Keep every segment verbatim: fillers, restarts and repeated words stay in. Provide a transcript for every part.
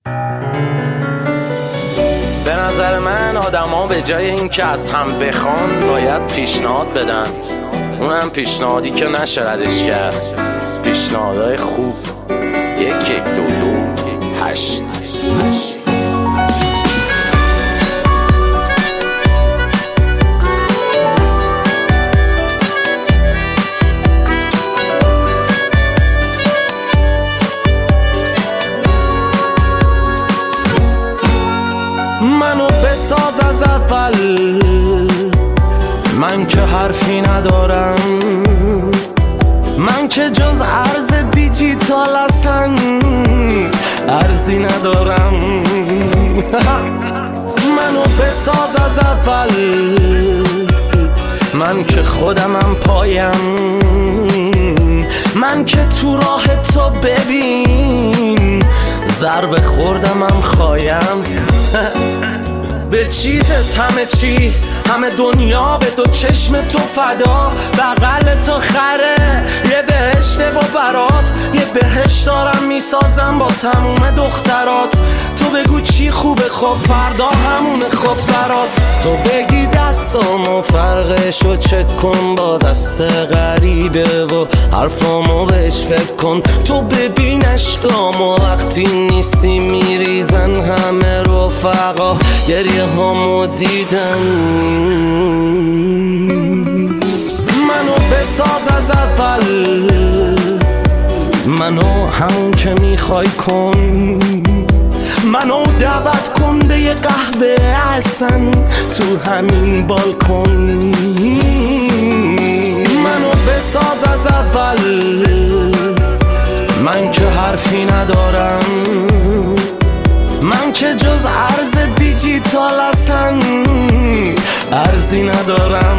به نظر من آدم ها به جای این که از هم بخوان باید پیشنهاد بدن، اونم پیشنهادی که نشه ردش کرد. پیشنهادهای خوب یک یک دو دو هشت هشت. منو بساز از اول، من که حرفی ندارم، من که جز ارز دیجیتال هستن ارزی ندارم. منو بساز از اول، من که خودمم پایم، من که تو راه تو ببین ضربه خوردمم خایم. به چیزت همه چی، همه دنیا به دو چشم تو فدا، بغل تو خره یه بهشت و برات، یه بهشت دارم میسازم با تموم دخترات. تو بگو چی خوبه خب فردا همونه خب برات، تو بگی دستامو فرقشو چک کن با دست غریبه و حرفامو بهش فکر کن. تو ببین عشقامو وقتی نیستی میریزن همه رفقا، گریه هامو دیدن. منو بساز از اول، منو همون که میخوای کن، منو دعوت کن به یه قهوه احسن تو همین بالکن. منو بساز از اول، من که حرفی ندارم، من که جز ارز دیجیتال هستن ارزی ندارم.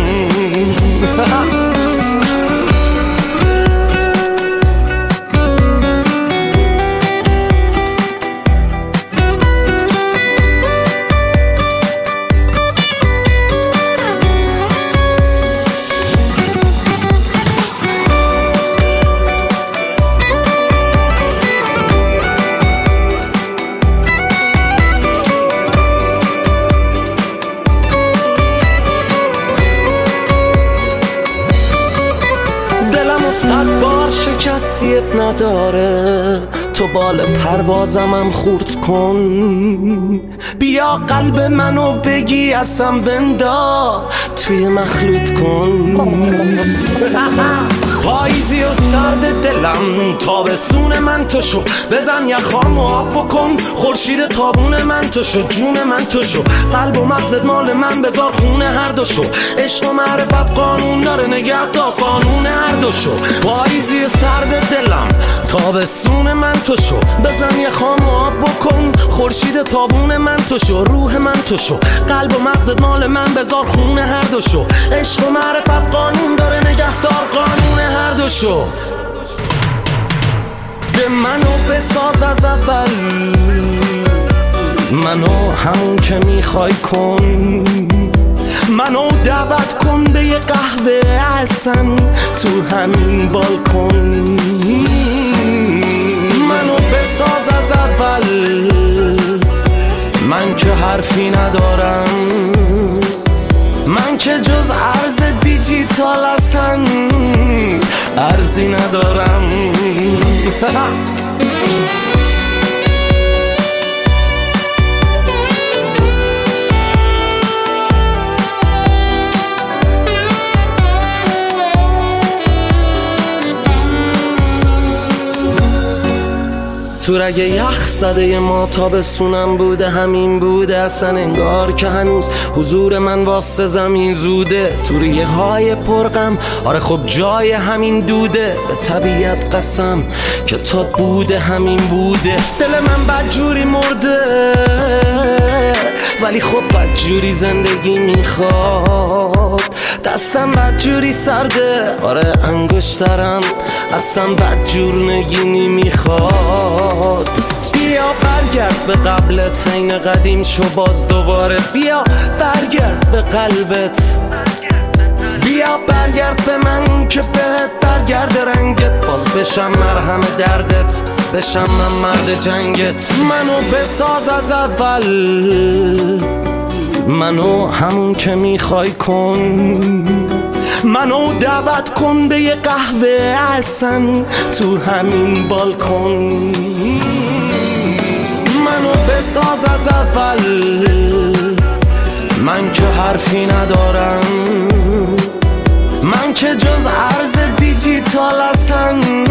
صد بار شکستی اب نداره، تو بال پروازمم خورد کن. بیا قلب منو بگی اصلا بندا توی مخلوط کن. پاییزی و سرد دلم تابستون من تو شو، بزن یخامو آب بکن، خورشید تابون من تو شو، جون من تو شو، قلب و مغزت مال من بذار خونه هر دو شو. عشق و معرفت قانون داره نگه تا قانون هر دو شو. پاییزی و سرد دلم تابستون من تو شو، بزن یخامو آب بکن، خورشید تابون من تو شو، روح من تو شو، قلب و مغزت مال من بذار خونه هر دو شو. عشق و معرفت قانون داره نگهدار قانون هر دو شو. به منو بساز از اول، منو همون که میخوای کن، منو دعوت کن به یه قهوه احسن تو همین بالکن. منو بساز از اول، من که حرفی ندارم، من که جز ارز دیجیتال هستن ارزی ندارم. تو رگه یخ زده ما تابستونم بوده، همین بوده اصلا انگار که هنوز حضور من واسه زمین زوده. تو ریه های پرغم آره خب جای همین دوده، به طبیعت قسم که تا بوده همین بوده. دل من بدجوری مرده ولی خب بدجوری زندگی میخواد، دستم بدجوری سرده آره انگشترم اصلا بدجور نگینی میخواد. بیا برگرد به قبلت این قدیم شو باز دوباره، بیا برگرد به قلبت، بیا بیا برگرد به من که بهت برگرد رنگت، باز بشم مرهم دردت، بشم من مرد جنگت. منو بساز از اول، منو همون که میخوای کن، منو دعوت کن به یه قهوه احسن تو همین بالکن. منو بساز از اول، من که حرفی ندارم، من که جز ارز دیجیتال هستم.